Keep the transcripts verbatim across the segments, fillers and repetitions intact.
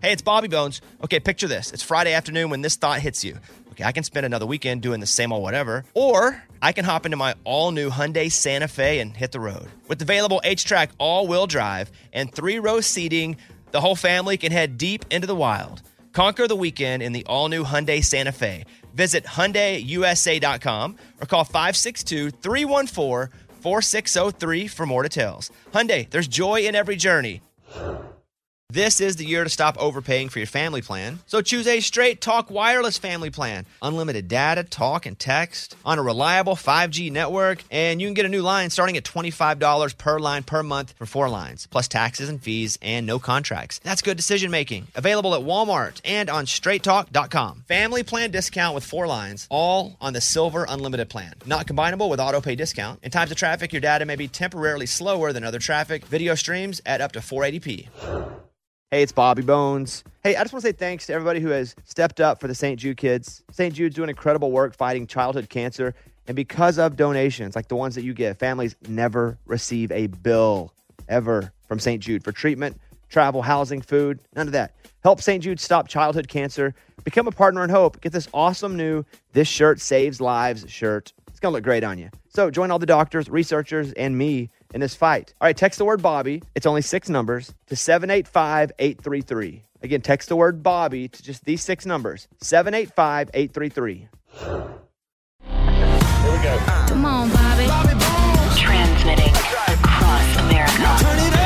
Hey, it's Bobby Bones. Okay, picture this. It's Friday afternoon when this thought hits you. Okay, I can spend another weekend doing the same old whatever, or I can hop into my all-new Hyundai Santa Fe and hit the road. With available H-Track all-wheel drive and three-row seating, the whole family can head deep into the wild. Conquer the weekend in the all-new Hyundai Santa Fe. Visit Hyundai U S A dot com or call five six two, three one four, four six zero three for more details. Hyundai, there's joy in every journey. This is the year to stop overpaying for your family plan. So choose a Straight Talk Wireless family plan. Unlimited data, talk, and text on a reliable five G network. And you can get a new line starting at twenty-five dollars per line per month for four lines, plus taxes and fees and no contracts. That's good decision making. Available at Walmart and on straight talk dot com. Family plan discount with four lines, all on the Silver Unlimited plan. Not combinable with auto pay discount. In times of traffic, your data may be temporarily slower than other traffic. Video streams at up to four eighty p. Hey, it's Bobby Bones. Hey, I just want to say thanks to everybody who has stepped up for the Saint Jude kids. Saint Jude's doing incredible work fighting childhood cancer. And because of donations like the ones that you give, families never receive a bill ever from Saint Jude for treatment, travel, housing, food, none of that. Help Saint Jude stop childhood cancer. Become a partner in hope. Get this awesome new This Shirt Saves Lives shirt. It's going to look great on you. So join all the doctors, researchers, and me in this fight. All right, text the word Bobby. It's only six numbers to seven eight five, eight three three. Again, text the word Bobby to just these six numbers, seven eight five, eight three three. Here we go. Come on, Bobby. Bobby Bones. Transmitting across America. Now turn it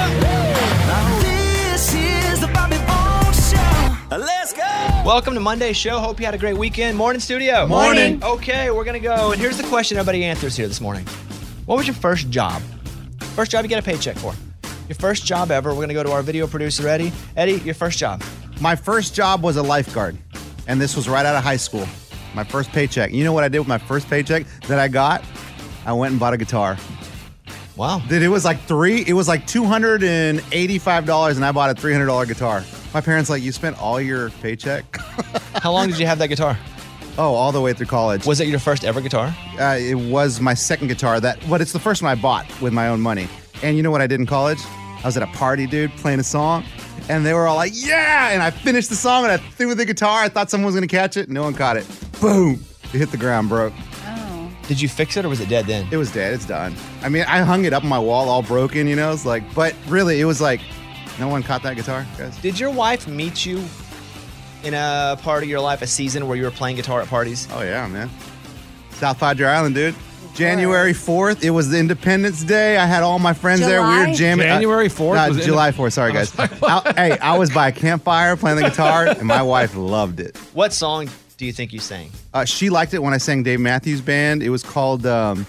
up. This is the Bobby Bones Show. Let's go. Welcome to Monday's show. Hope you had a great weekend. Morning, studio. Morning. Okay, we're going to go. And here's the question everybody answers here this morning. What was your first job? First job you get a paycheck for. Your first job ever. We're going to go to our video producer, Eddie. Eddie, your first job. My first job was a lifeguard, and this was right out of high school. My first paycheck. You know what I did with my first paycheck that I got? I went and bought a guitar. Wow. Dude, it was like three, it was like two hundred eighty-five dollars, and I bought a three hundred dollars guitar. My parents like, you spent all your paycheck? How long did you have that guitar? Oh, all the way through college. Was it your first ever guitar? Uh, it was my second guitar, that, but it's the first one I bought with my own money. And you know what I did in college? I was at a party, dude, playing a song, and they were all like, yeah! And I finished the song, and I threw with the guitar. I thought someone was going to catch it. No one caught it. Boom! It hit the ground, broke. Oh. Did you fix it, or was it dead then? It was dead. It's done. I mean, I hung it up on my wall all broken, you know? It's like, but really, it was like, no one caught that guitar, guys. Did your wife meet you in a part of your life, a season where you were playing guitar at parties? Oh, yeah, man. South Padre Island, dude. January fourth, it was the Independence Day. I had all my friends there. We were jamming. January fourth? Uh, Was it July fourth, sorry, guys. I, hey, I was by a campfire playing the guitar, and my wife loved it. What song do you think you sang? Uh, she liked it when I sang Dave Matthews Band. It was called, um,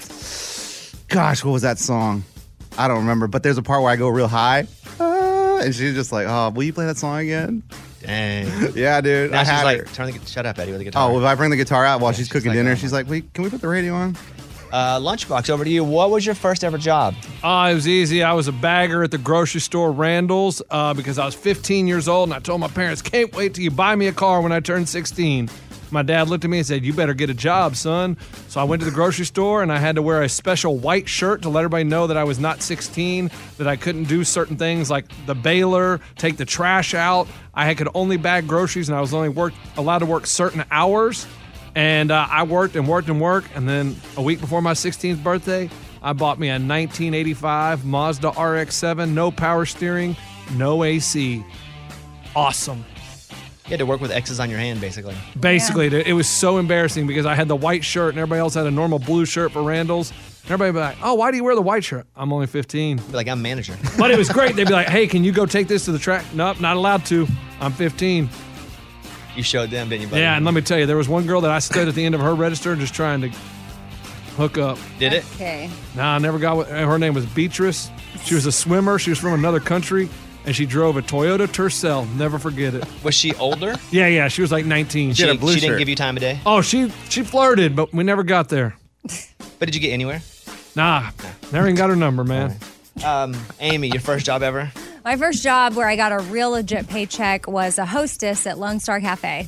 gosh, what was that song? I don't remember, but there's a part where I go real high, uh, and she's just like, oh, will you play that song again? Dang. Yeah, dude. Now I she's had like, her. turn the, shut up, Eddie, with the guitar. Oh, if I bring the guitar out while Yeah, she's, she's cooking like, dinner, oh, she's my- like, wait, can we put the radio on? Uh, Lunchbox, over to you. What was your first ever job? Uh, it was easy. I was a bagger at the grocery store, Randall's, uh, because I was fifteen years old, and I told my parents, can't wait till you buy me a car when I turn sixteen. My dad looked at me and said, you better get a job, son. So I went to the grocery store, and I had to wear a special white shirt to let everybody know that I was not sixteen, that I couldn't do certain things like the baler, take the trash out. I could only bag groceries, and I was only work, allowed to work certain hours. And uh, I worked and worked and worked, and then a week before my sixteenth birthday, I bought me a nineteen eighty-five Mazda R X seven, no power steering, no A C. Awesome. You had to work with X's on your hand, basically. Basically, yeah. It was so embarrassing because I had the white shirt and everybody else had a normal blue shirt for Randall's. And everybody would be like, oh, why do you wear the white shirt? I'm only fifteen. Be like, I'm manager. But it was great. They'd be like, hey, can you go take this to the track? Nope, not allowed to. I'm fifteen. You showed them, didn't you, buddy? Yeah, and let me tell you, there was one girl that I stood at the end of her register just trying to hook up. Did it? Okay. Nah, I never got what, her name was Beatrice. She was a swimmer. She was from another country, and she drove a Toyota Tercel. Never forget it. Was she older? Yeah, yeah, she was like nineteen. She, had a blue she didn't shirt. give you time of day? Oh, she she flirted, but we never got there. But did you get anywhere? Nah, never even got her number, man. Um, Amy, your first job ever? My first job where I got a real legit paycheck was a hostess at Lone Star Cafe.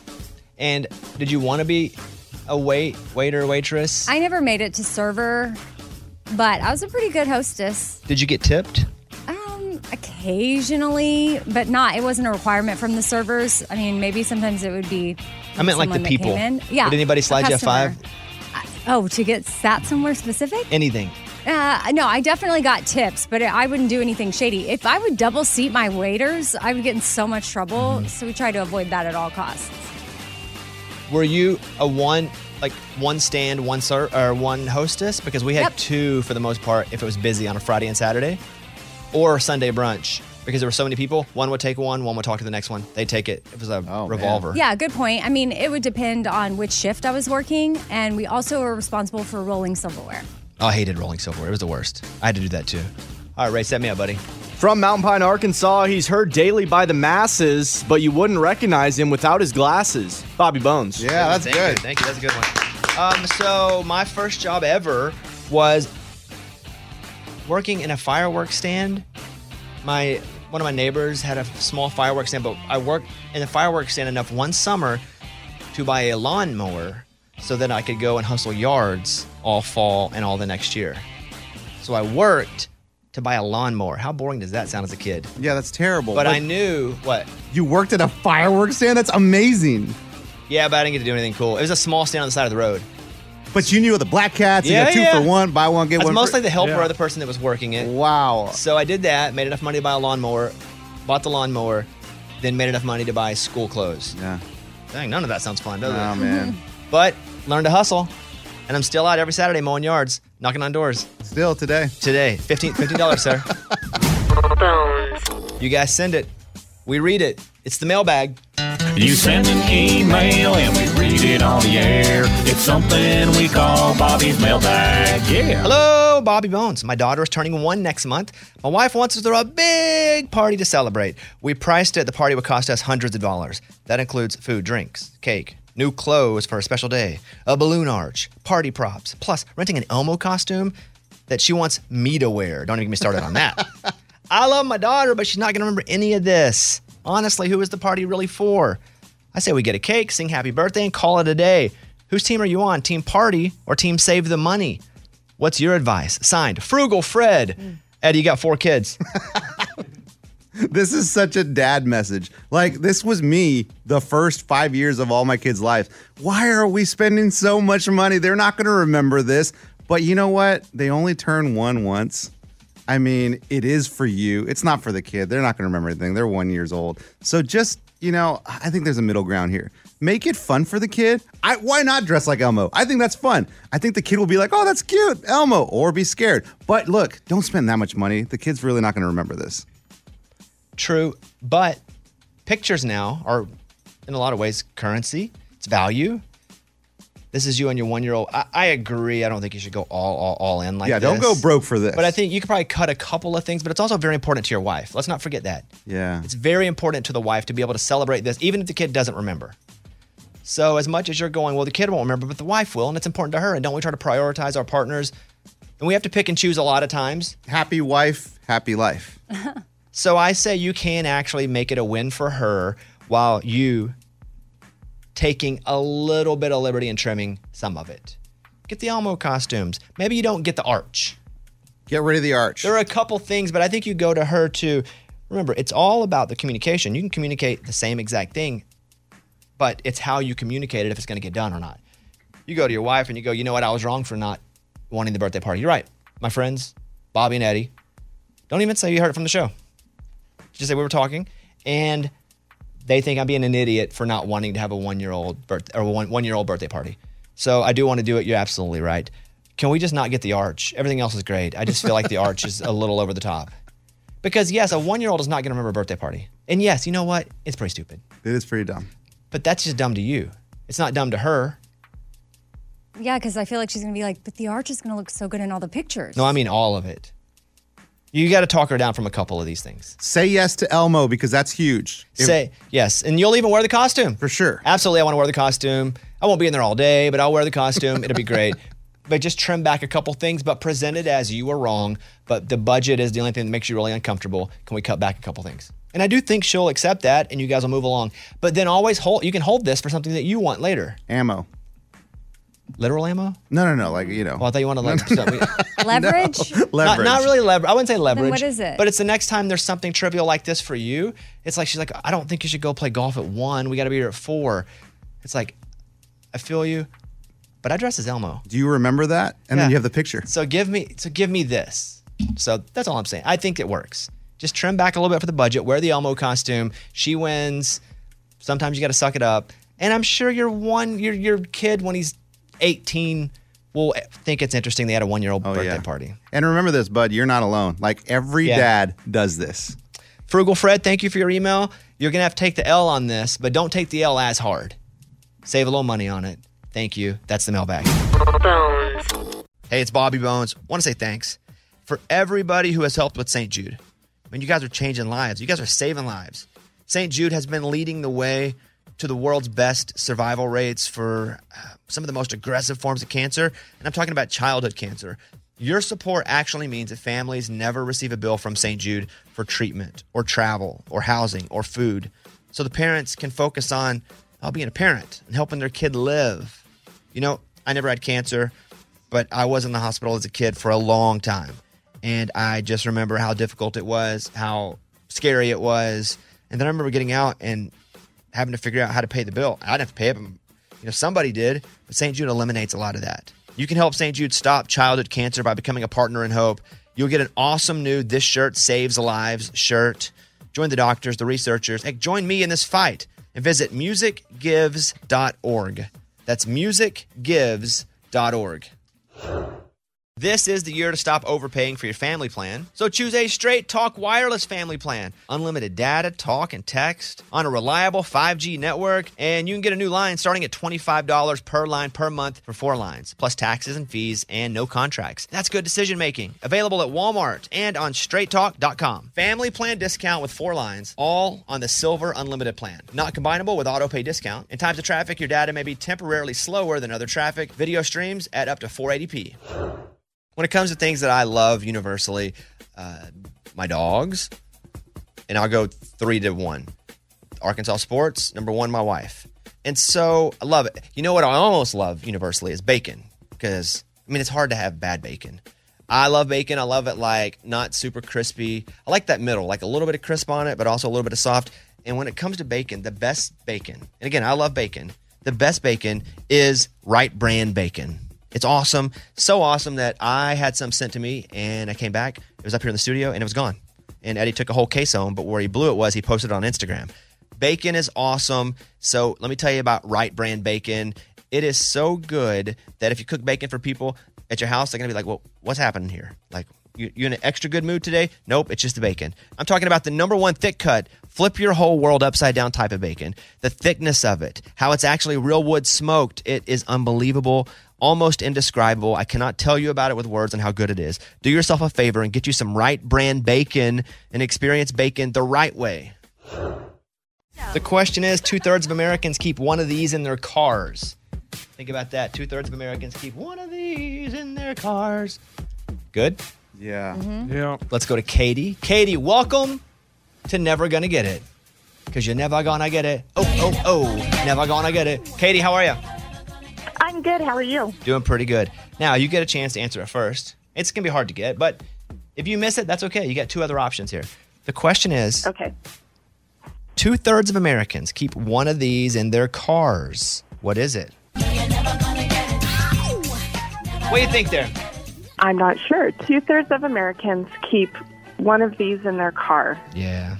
And did you want to be a wait waiter, waitress? I never made it to server, but I was a pretty good hostess. Did you get tipped? Um, occasionally. occasionally, but not. It wasn't a requirement from the servers. I mean, maybe sometimes it would be. I meant like the someone that people. came in. Yeah. Did anybody slide you a customer. five? Oh, to get sat somewhere specific? Anything. Uh, no, I definitely got tips, but I wouldn't do anything shady. If I would double seat my waiters, I would get in so much trouble. Mm-hmm. So we try to avoid that at all costs. Were you a one, like one stand, one ser- or one hostess? Because we had Yep. two for the most part if it was busy on a Friday and Saturday, or Sunday brunch. Because there were so many people, one would take one, one would talk to the next one. They'd take it. It was a Oh, man. revolver. Yeah, good point. I mean, it would depend on which shift I was working, and we also were responsible for rolling silverware. Oh, I hated rolling silverware. It was the worst. I had to do that too. All right, Ray, set me up, buddy. From Mountain Pine, Arkansas, he's heard daily by the masses, but you wouldn't recognize him without his glasses. Bobby Bones. Yeah, that's Thank good. You. Thank you. That's a good one. Um, so my first job ever was working in a fireworks stand. My one of my neighbors had a small fireworks stand, but I worked in the fireworks stand enough one summer to buy a lawnmower so that I could go and hustle yards all fall and all the next year. So I worked to buy a lawnmower. How boring does that sound as a kid? Yeah, that's terrible. But I knew what. You worked at a fireworks stand? That's amazing. Yeah, but I didn't get to do anything cool. It was a small stand on the side of the road. But you knew the Black Cats. You Yeah, got two yeah. for one, buy one, get I was one. mostly for- the helper Yeah. of the person that was working it. Wow. So I did that, made enough money to buy a lawnmower, bought the lawnmower, then made enough money to buy school clothes. Yeah. Dang, none of that sounds fun, does Oh, it? man. But learned to hustle. And I'm still out every Saturday mowing yards, knocking on doors. Still today. Today, fifteen dollars, sir. Bones. You guys send it. We read it. It's the mailbag. You send an email and we read it on the air. It's something we call Bobby's mailbag. Yeah. Hello, Bobby Bones. My daughter is turning one next month. My wife wants us to throw a big party to celebrate. We priced it. The party would cost us hundreds of dollars. That includes food, drinks, cake, new clothes for a special day, a balloon arch, party props, plus renting an Elmo costume that she wants me to wear. Don't even get me started on that. I love my daughter, but she's not going to remember any of this. Honestly, who is the party really for? I say we get a cake, sing happy birthday, and call it a day. Whose team are you on? Team party or team save the money? What's your advice? Signed, Frugal Fred. Eddie, you got four kids. This is such a dad message. Like, this was me the first five years of all my kids' lives. Why are we spending so much money? They're not going to remember this. But you know what? They only turn one once. I mean, it is for you. It's not for the kid. They're not going to remember anything. They're one years old. So just, you know, I think there's a middle ground here. Make it fun for the kid. I, why not dress like Elmo? I think that's fun. I think the kid will be like, oh, that's cute, Elmo, or be scared. But look, don't spend that much money. The kid's really not going to remember this. True, but pictures now are, in a lot of ways, currency. It's value. This is you and your one-year-old. I, I agree. I don't think you should go all, all, all in like yeah, this. don't go broke for this. But I think you could probably cut a couple of things, but it's also very important to your wife. Let's not forget that. Yeah. It's very important to the wife to be able to celebrate this, even if the kid doesn't remember. So as much as you're going, well, the kid won't remember, but the wife will, and it's important to her. And don't we try to prioritize our partners? And we have to pick and choose a lot of times. Happy wife, happy life. So I say you can actually make it a win for her while you taking a little bit of liberty and trimming some of it. Get the Elmo costumes. Maybe you don't get the arch. Get rid of the arch. There are a couple things, but I think you go to her to, remember, it's all about the communication. You can communicate the same exact thing, but it's how you communicate it if it's going to get done or not. You go to your wife and you go, you know what, I was wrong for not wanting the birthday party. You're right. My friends, Bobby and Eddie, don't even say you heard it from the show. Just say we were talking, and they think I'm being an idiot for not wanting to have a one-year-old birth or one one-year-old birthday party. So I do want to do it. You're absolutely right. Can we just not get the arch? Everything else is great. I just feel like the arch is a little over the top. Because yes, a one-year-old is not going to remember a birthday party. And yes, you know what? It's pretty stupid. It is pretty dumb. But that's just dumb to you. It's not dumb to her. Yeah, because I feel like she's going to be like, but the arch is going to look so good in all the pictures. No, I mean all of it. You got to talk her down from a couple of these things. Say yes to Elmo because that's huge. If- Say yes, and you'll even wear the costume. For sure. Absolutely, I want to wear the costume. I won't be in there all day, but I'll wear the costume. It'll be great. But just trim back a couple things, but present it as you were wrong. But the budget is the only thing that makes you really uncomfortable. Can we cut back a couple things? And I do think she'll accept that, and you guys will move along. But then always hold. You can hold this for something that you want later. Ammo. Literal ammo? No, no, no. Like, you know. Well, I thought you wanted like something. Leverage? leverage. Not, not really leverage. I wouldn't say leverage. what is it? But it's the next time there's something trivial like this for you. It's like, she's like, I don't think you should go play golf at one. We got to be here at four. It's like, I feel you, but I dress as Elmo. Do you remember that? And Yeah. then you have the picture. So give me, so give me this. So that's all I'm saying. I think it works. Just trim back a little bit for the budget. Wear the Elmo costume. She wins. Sometimes you got to suck it up. And I'm sure your one, your your kid when he's eighteen will think it's interesting. They had a one year old Oh, birthday yeah. party. And remember this, bud. You're not alone. Like every Yeah. dad does this. Frugal Fred, thank you for your email. You're gonna have to take the L on this, but don't take the L as hard. Save a little money on it. Thank you. That's the mailbag. Hey, it's Bobby Bones. Want to say thanks for everybody who has helped with Saint Jude. I mean, you guys are changing lives. You guys are saving lives. Saint Jude has been leading the way to the world's best survival rates for uh, some of the most aggressive forms of cancer. And I'm talking about childhood cancer. Your support actually means that families never receive a bill from Saint Jude for treatment or travel or housing or food. So the parents can focus on uh, being a parent and helping their kid live. You know, I never had cancer, but I was in the hospital as a kid for a long time. And I just remember how difficult it was, how scary it was. And then I remember getting out and having to figure out how to pay the bill. I didn't have to pay it, but you know, somebody did. But Saint Jude eliminates a lot of that. You can help Saint Jude stop childhood cancer by becoming a partner in hope. You'll get an awesome new This Shirt Saves Lives shirt. Join the doctors, the researchers. Hey, join me in this fight and visit music gives dot org. That's music gives dot org. This is the year to stop overpaying for your family plan. So choose a Straight Talk Wireless family plan. Unlimited data, talk, and text on a reliable five G network. And you can get a new line starting at twenty-five dollars per line per month for four lines, plus taxes and fees and no contracts. That's good decision making. Available at Walmart and on straight talk dot com. Family plan discount with four lines, all on the Silver Unlimited plan. Not combinable with auto pay discount. In times of traffic, your data may be temporarily slower than other traffic. Video streams at up to four eighty p. When it comes to things that I love universally, uh, my dogs, and I'll go three to one. Arkansas sports, number one, my wife. And so I love it. You know what I almost love universally is bacon, because, I mean, it's hard to have bad bacon. I love bacon. I love it like not super crispy. I like that middle, like a little bit of crisp on it, but also a little bit of soft. And when it comes to bacon, the best bacon, and again, I love bacon. The best bacon is Right Brand bacon. It's awesome. So awesome that I had some sent to me and I came back. It was up here in the studio and it was gone. And Eddie took a whole case home, but where he blew it was he posted it on Instagram. Bacon is awesome. So let me tell you about Right Brand bacon. It is so good that if you cook bacon for people at your house, they're going to be like, well, what's happening here? Like, you, you in an extra good mood today? Nope, it's just the bacon. I'm talking about the number one thick cut, flip your whole world upside down type of bacon. The thickness of it, how it's actually real wood smoked. It is unbelievable. Almost indescribable. I cannot tell you about it with words and how good it is. Do yourself a favor and get you some Right Brand bacon and experience bacon the right way. The question is, two-thirds of Americans keep one of these in their cars. Think about that. Two-thirds of Americans keep one of these in their cars. Good? Yeah. Mm-hmm. Yeah. Let's go to Katie. Katie, welcome to Never Gonna Get It. Because you're never gonna get it. Oh, oh, oh. Never gonna get it. Katie, how are you? I'm good. How are you? Doing pretty good. Now, you get a chance to answer it first. It's going to be hard to get, but if you miss it, that's okay. You got two other options here. The question is, Okay. two-thirds of Americans keep one of these in their cars. What is it? What do you think there? I'm not sure. Two-thirds of Americans keep one of these in their car. Yeah.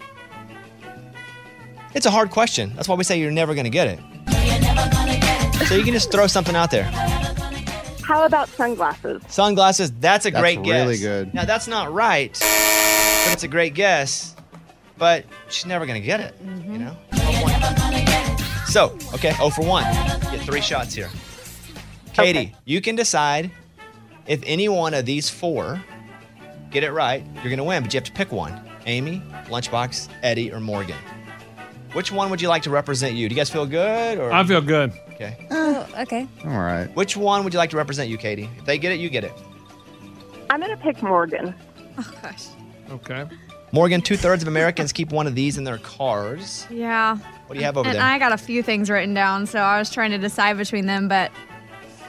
It's a hard question. That's why we say you're never going to get it. So you can just throw something out there. How about sunglasses? Sunglasses, that's a That's great guess. really good. Now, that's not right, but it's a great guess. But she's never going to get it, you know? So, okay, oh for one. Get three shots here. Katie, Okay. you can decide if any one of these four get it right, you're going to win, but you have to pick one. Amy, Lunchbox, Eddie, or Morgan. Which one would you like to represent you? Do you guys feel good? Or I feel good. Okay. Oh, okay. All right. Which one would you like to represent you, Katie? If they get it, you get it. I'm going to pick Morgan. Oh, gosh. Okay. Morgan, two-thirds of Americans keep one of these in their cars. Yeah. What do you have over and there? I got a few things written down, so I was trying to decide between them, but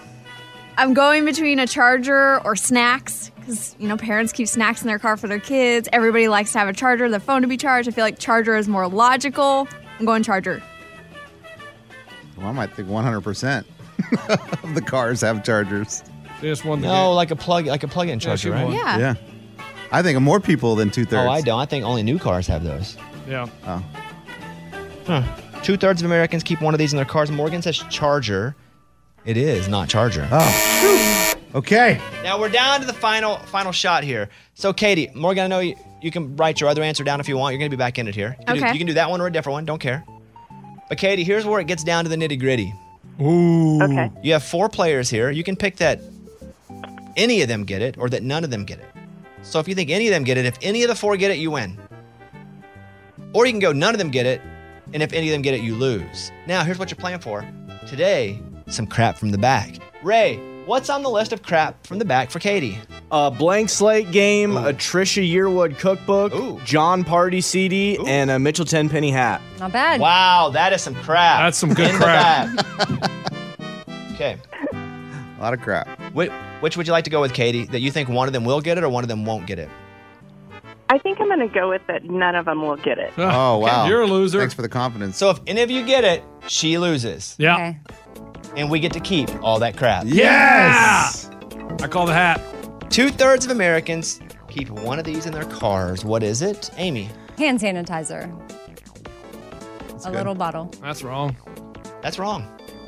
I'm going between a charger or snacks because, you know, parents keep snacks in their car for their kids. Everybody likes to have a charger, their phone to be charged. I feel like charger is more logical. I'm going charger. Well, I might think one hundred percent of the cars have chargers. Just one. No, like a plug, like a plug-in charger, right? Yeah. Yeah. I think of more people than two-thirds. Oh, I don't. I think only new cars have those. Yeah. Oh. Huh. Two-thirds of Americans keep one of these in their cars. Morgan says charger. It is not charger. Oh. Okay. Now we're down to the final final shot here. So, Katie, Morgan, I know you, you can write your other answer down if you want. You're going to be back in it here. You can, Okay. do, you can do that one or a different one. Don't care. But, Katie, here's where it gets down to the nitty-gritty. Ooh. Okay. You have four players here. You can pick that any of them get it or that none of them get it. So if you think any of them get it, if any of the four get it, you win. Or you can go none of them get it, and if any of them get it, you lose. Now, here's what you're playing for. Today, some crap from the back. Ray, what's on the list of crap from the back for Katie? A blank slate game, a Trisha Yearwood cookbook, Ooh. John Party C D, Ooh. and a Mitchell Tenpenny hat. Not bad. Wow, that is some crap. That's some good In crap. The back. Okay. A lot of crap. Which, which would you like to go with, Katie? That you think one of them will get it or one of them won't get it? I think I'm going to go with that. None of them will get it. Oh, wow. You're a loser. Thanks for the confidence. So if any of you get it, she loses. Yeah. Okay. And we get to keep all that crap. Yes! I call the hat. Two-thirds of Americans keep one of these in their cars. What is it? Amy. Hand sanitizer. That's a good. little bottle. That's wrong. That's wrong.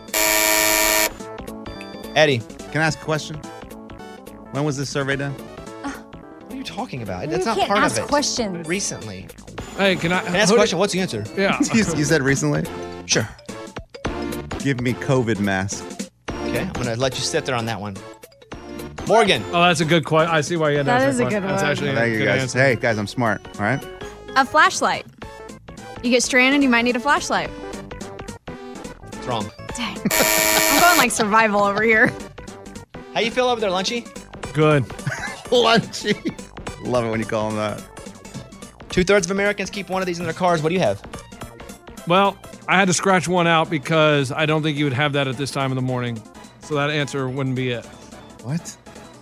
Eddie. Can I ask a question? When was this survey done? What are you talking about? You That's not can't part ask of it. questions. Recently. Hey, can I, Can I ask a who question? did- What's the answer? Yeah. you, you said recently? Sure. Give me COVID mask. Okay, I'm going to let you sit there on that one. Morgan. Oh, that's a good question. I see why you had to That ask is that a good question. That's one. actually Thank a you good guys. answer. Hey, guys, I'm smart. All right? A flashlight. You get stranded, you might need a flashlight. It's wrong. Dang. I'm going like survival over here. How you feel over there, Lunchy? Good. Lunchy. Love it when you call them that. Two-thirds of Americans keep one of these in their cars. What do you have? Well, I had to scratch one out because I don't think you would have that at this time of the morning. So that answer wouldn't be it. What?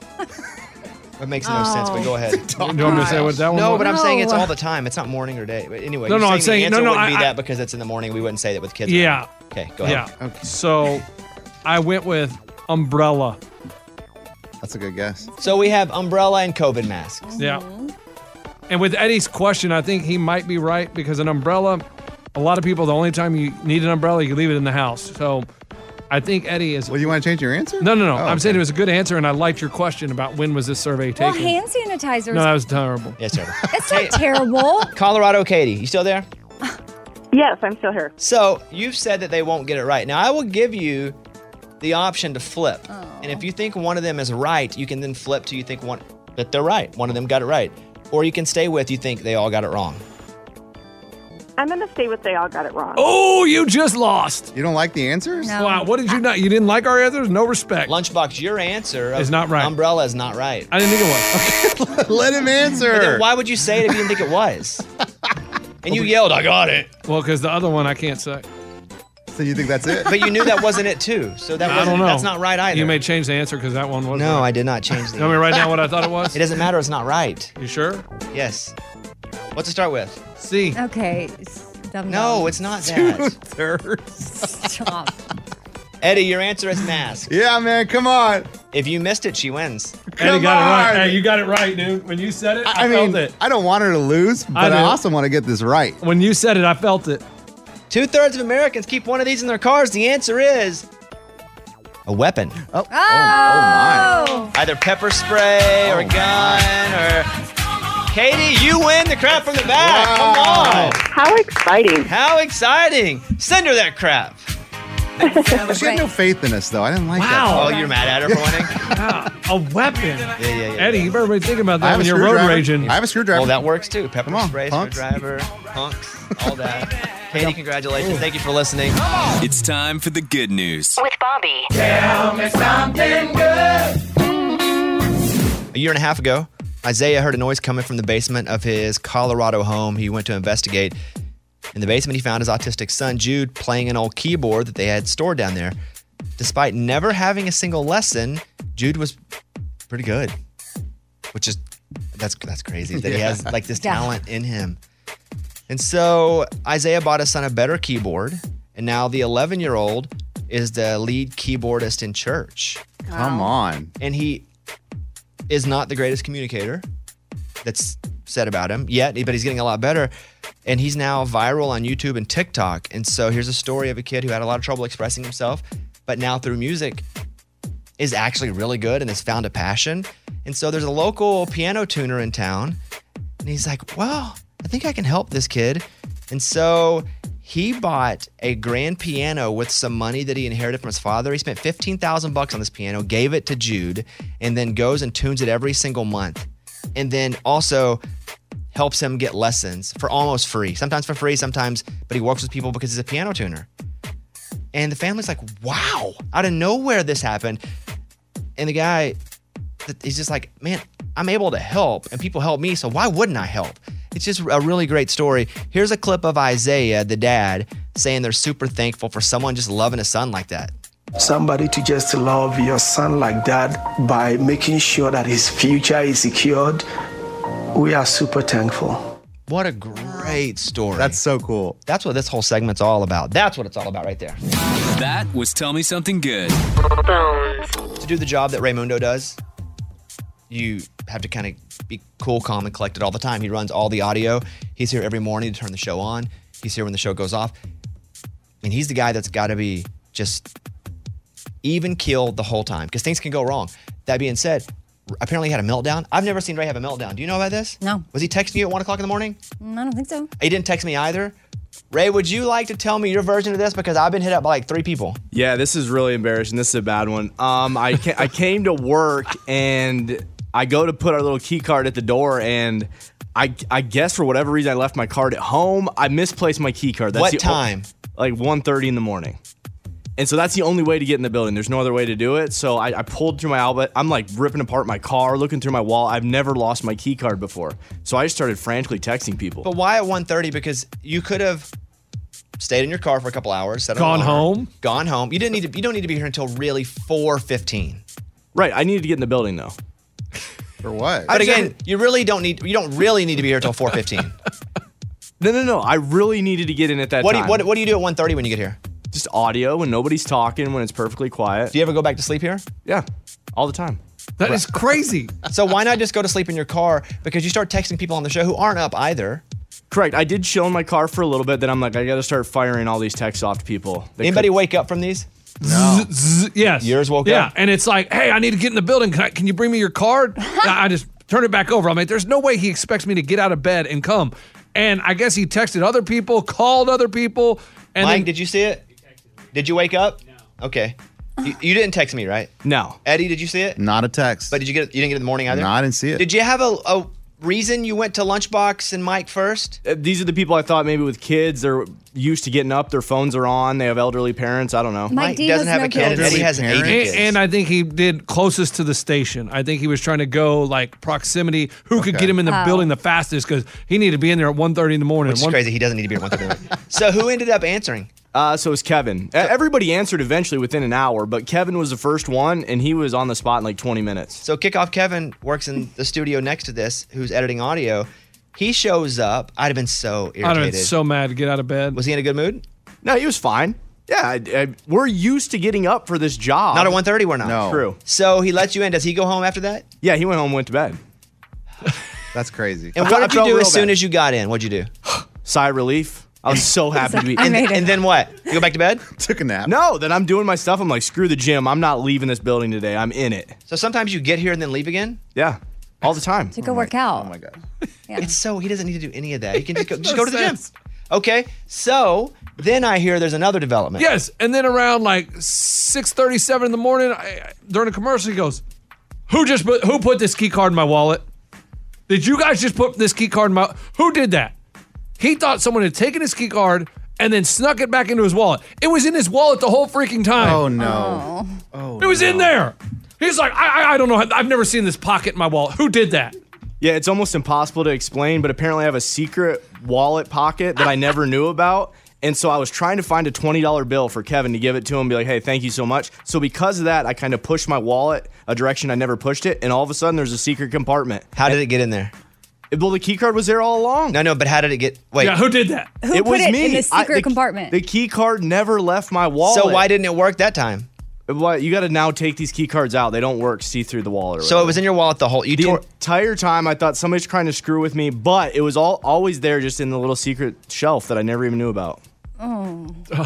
That makes no sense, but go ahead. Do you want me to say what that one No, was? but I'm saying it's No. all the time. It's not morning or day. But anyway, No, you're no, I'm the saying- answer no, no, wouldn't I- be I- that because it's in the morning. We wouldn't say that with kids. Yeah. Okay, go ahead. Yeah. Okay. So I went with umbrella. That's a good guess. So we have umbrella and COVID masks. Yeah. And with Eddie's question, I think he might be right because an umbrella, a lot of people, the only time you need an umbrella, you leave it in the house. So I think Eddie is. Well, you want to change your answer? No, no, no. Oh, I'm saying okay. it was a good answer, and I liked your question about when was this survey Well, taken. hand sanitizer. No, that was terrible. Yes, sir. It's not terrible. Colorado Katie, you still there? Yes, I'm still here. So you've said that they won't get it right. Now I will give you the option to flip. And if you think one of them is right, you can then flip to you think one that they're right. One of them got it right. Or you can stay with you think they all got it wrong. I'm going to stay with they all got it wrong. Oh, you just lost. You don't like the answers? No. Wow, what did you not? You didn't like our answers? No respect. Lunchbox, your answer of Is not right. umbrella is not right. I didn't think it was. Let him But then answer. why would you say it if you didn't think it was? And you yelled, I got it. Well, because the other one I can't say. So you think that's it? But you knew that wasn't it too. So that I wasn't, don't know. that's not right either. You may change the answer because that one was no, right. I did not change the You want me to write down what I thought it was? It doesn't matter, it's not right. You sure? Yes. What's it start with? C. Okay. s- Dumb No, dumb. it's not that. Two-thirds. Stop. Eddie, your answer is mask. Yeah, man, come on. If you missed it, she wins. Eddie Come got it right. on. Hey, you got it right, dude. When you said it, I, I mean, felt it. I don't want her to lose, but do. I, also want to get this right. When you said it, I felt it. Two-thirds of Americans keep one of these in their cars. The answer is a weapon. Oh, Oh. oh, my. Either pepper spray or Oh, a gun or... Katie, you win the crap from the back. Wow. Come on. How exciting. How exciting. Send her that crap. She had no faith in us, though. I didn't like Wow. Oh, you're mad at her for winning? Ah, a weapon. Yeah, yeah, yeah. Eddie, you better be thinking about that. I that have when a you're road screwdriver. raging. I have a screwdriver. Well, that works too. Pepper Come on, spray, punks. screwdriver, punks, all that. Katie, congratulations. Thank you for listening. It's time for the good news. With Bobby. A year and a half ago, Isaiah heard a noise coming from the basement of his Colorado home. He went to investigate. In the basement, he found his autistic son, Jude, playing an old keyboard that they had stored down there. Despite never having a single lesson, Jude was pretty good, which is that's that's crazy that he Yeah. has like this Yeah. talent in him. And so Isaiah bought his son a better keyboard, and now the eleven-year-old is the lead keyboardist in church. Come on. And he is not the greatest communicator that's said about him yet, but he's getting a lot better. And he's now viral on YouTube and TikTok. And so here's a story of a kid who had a lot of trouble expressing himself, but now through music is actually really good and has found a passion. And so there's a local piano tuner in town, and he's like, well, I think I can help this kid. And so he bought a grand piano with some money that he inherited from his father. He spent fifteen thousand bucks on this piano, gave it to Jude, and then goes and tunes it every single month. And then also helps him get lessons for almost free. Sometimes for free, sometimes, but he works with people because he's a piano tuner. And the family's like, wow, out of nowhere this happened. And the guy, he's just like, man, I'm able to help and people help me, so why wouldn't I help? It's just a really great story. Here's a clip of Isaiah, the dad, saying they're super thankful for someone just loving a son like that. Somebody to just love your son like that by making sure that his future is secured. We are super thankful. What a great story. That's so cool. That's what this whole segment's all about. That's what it's all about right there. That was Tell Me Something Good. To do the job that Raymundo does, you have to kind of be cool, calm, and collected all the time. He runs all the audio. He's here every morning to turn the show on. He's here when the show goes off. And he's the guy that's got to be just even keeled the whole time because things can go wrong. That being said, apparently he had a meltdown. I've never seen Ray have a meltdown. Do you know about this? No. Was he texting you at one o'clock in the morning? Mm, I don't think so. He didn't text me either. Ray, would you like to tell me your version of this? Because I've been hit up by like three people. Yeah, this is really embarrassing. This is a bad one. Um, I ca- I came to work and I go to put our little key card at the door, and I I guess for whatever reason I left my card at home. I misplaced my key card. That's What the o- time? like one thirty in the morning. And so that's the only way to get in the building. There's no other way to do it. So I, I pulled through my outlet. I'm like ripping apart my car, looking through my wallet. I've never lost my key card before. So I just started frantically texting people. But why at one thirty? Because you could have stayed in your car for a couple hours, set an Gone alarm, home? gone home. You didn't need to. You don't need to be here until really four fifteen. Right. I needed to get in the building though. For what? But again, you really don't need. You don't really need to be here until four fifteen. No, no, no. I really needed to get in at that What do time. you, what What do you do at one thirty when you get here? Just audio when nobody's talking, when it's perfectly quiet. Do you ever go back to sleep here? Yeah, all the time. That is crazy. So why not just go to sleep in your car? Because you start texting people on the show who aren't up either. Correct. I did chill in my car for a little bit. Then I'm like, I got to start firing all these texts off to people. They Anybody could- wake up from these? No. Yes. Yours woke yeah. up? And it's like, hey, I need to get in the building. Can, I, can you bring me your card? I I just turn it back over. I'm like, there's no way he expects me to get out of bed and come. And I guess he texted other people, called other people. And Mike, then, did you see it? Did you wake up? No. Okay. You, you didn't text me, right? No. Eddie, did you see it? Not a text. But did you get it? You didn't get it in the morning either? No, I didn't see it. Did you have a, a reason you went to Lunchbox and Mike first? Uh, These are the people I thought maybe with kids. They're used to getting up. Their phones are on. They have elderly parents. I don't know. Mike Mike D doesn't has have no a kid. kids. Eddie has an Parents. eighty and, kids. and I think he did closest to the station. I think he was trying to go like proximity. Who could Okay. get him in the Oh. building the fastest? Because he needed to be in there at one thirty in the morning. Which is One- crazy. He doesn't need to be at one thirty. So who ended up answering? Uh, so it's Kevin. Uh, Everybody answered eventually within an hour, but Kevin was the first one, and he was on the spot in like twenty minutes. So Kickoff Kevin works in the studio next to this, who's editing audio. He shows up. I'd have been so irritated. I'd have been so mad to get out of bed. Was he in a good mood? No, he was fine. Yeah, I, I, we're used to getting up for this job. Not at one thirty, we're not. No. True. So he lets you in. Does he go home after that? Yeah, he went home and went to bed. That's crazy. And I what did you felt do real as soon bad. as you got in? What'd you do? Sigh of relief. I was so happy to be. I and, made it. and then what? You go back to bed? Took a nap. No, then I'm doing my stuff. I'm like, screw the gym. I'm not leaving this building today. I'm in it. So sometimes you get here and then leave again? Yeah, all the time. To go work out. Oh my god. Yeah. It's so, he doesn't need to do any of that. He can just go, just go to the gym. Okay, so then I hear there's another development. Yes, and then around like six thirty-seven in the morning, I, during a commercial, he goes, "Who just put who put this key card in my wallet? Did you guys just put this key card in my? Who did that?" He thought someone had taken his key card and then snuck it back into his wallet. It was in his wallet the whole freaking time. Oh no. Oh. It was in there. He's like, I, I I don't know. I've never seen this pocket in my wallet. Who did that? Yeah, it's almost impossible to explain, but apparently I have a secret wallet pocket that I never knew about. And so I was trying to find a twenty dollar bill for Kevin to give it to him and be like, hey, thank you so much. So because of that, I kind of pushed my wallet a direction I never pushed it. And all of a sudden, there's a secret compartment. How did it get in there? Well, the key card was there all along. No, no, but how did it get? Wait. Yeah, who did that? Who it put was it me. in the secret I, the, compartment? The key card never left my wallet. So why didn't it work that time? What, you got to now take these key cards out. They don't work. See through the wallet. Or so it was in your wallet the whole. You the tore- entire time. I thought somebody's trying to screw with me, but it was all always there, just in the little secret shelf that I never even knew about. Oh.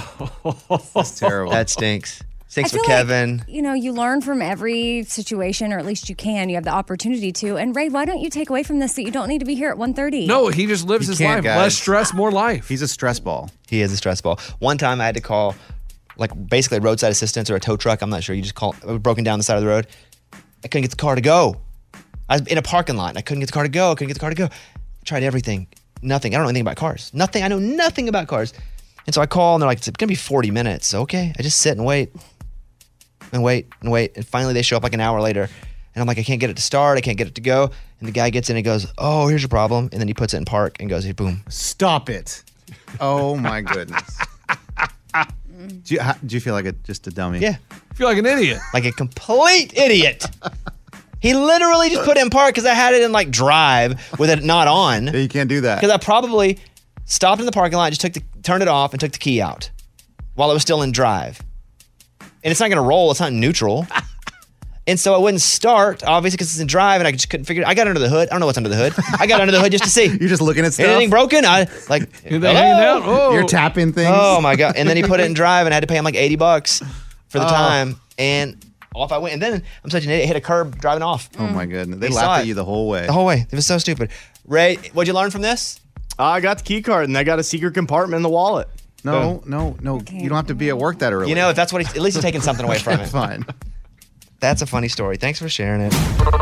That's terrible. That stinks. Stinks I for feel Kevin. Like, you know, you learn from every situation, or at least you can. You have the opportunity to. And Ray, why don't you take away from this that you don't need to be here at one thirty? No, he just lives He his can't, life. guys. Less stress, more life. He's a stress ball. He is a stress ball. One time I had to call, like, basically roadside assistance or a tow truck. I'm not sure. You just call. I was broken down the side of the road. I couldn't get the car to go. I was in a parking lot and I couldn't get the car to go. I couldn't get the car to go. I tried everything. Nothing. I don't know anything about cars. Nothing. I know nothing about cars. And so I call and they're like, it's going to be forty minutes. Okay. I just sit and wait and wait and wait. And finally they show up like an hour later. And I'm like, I can't get it to start. I can't get it to go. And the guy gets in and goes, oh, here's your problem. And then he puts it in park and goes, hey, boom. Stop it. Oh, my goodness. do, you, how, do you feel like a, just a dummy? Yeah. I feel like an idiot. Like a complete idiot. He literally just put it in park because I had it in like drive with it not on. Yeah, you can't do that. Because I probably stopped in the parking lot, just took the turned it off and took the key out while it was still in drive. And it's not going to roll. It's not neutral. And so it wouldn't start, obviously, because it's in drive, and I just couldn't figure it. I got under the hood. I don't know what's under the hood. I got under the hood just to see. You're just looking at stuff. Anything broken? I like. Are they hanging out? Oh. You're tapping things. Oh my god! And then he put it in drive, and I had to pay him like eighty bucks for the Oh. time. And off I went. And then I'm such an idiot. Hit a curb driving off. Oh my goodness. They He saw laughed it. at you the whole way. The whole way. It was so stupid. Ray, what'd you learn from this? Uh, I got the key card and I got a secret compartment in the wallet. No, no, no. You don't have to be at work that early. You know, if that's what he's, at least he's taking something away from it. Fine. That's a funny story. Thanks for sharing it.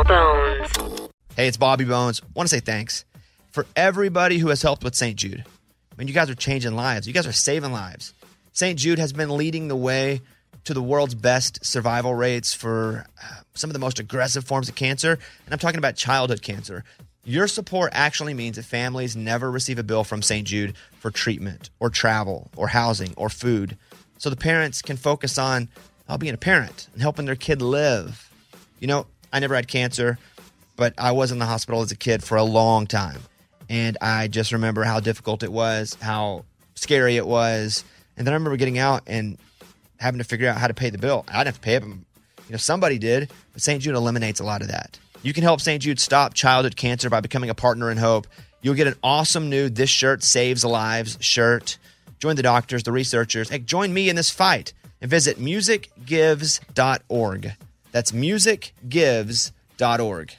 Hey, it's Bobby Bones. Want to say thanks for everybody who has helped with Saint Jude. I mean, you guys are changing lives. You guys are saving lives. Saint Jude has been leading the way to the world's best survival rates for uh, some of the most aggressive forms of cancer. And I'm talking about childhood cancer. Your support actually means that families never receive a bill from Saint Jude for treatment or travel or housing or food. So the parents can focus on uh, being a parent and helping their kid live. You know, I never had cancer, but I was in the hospital as a kid for a long time. And I just remember how difficult it was, how scary it was. And then I remember getting out and having to figure out how to pay the bill. I didn't have to pay it, but you know, somebody did. But Saint Jude eliminates a lot of that. You can help Saint Jude stop childhood cancer by becoming a partner in hope. You'll get an awesome new This Shirt Saves Lives shirt. Join the doctors, the researchers. Hey, join me in this fight and visit music gives dot org. That's music gives dot org.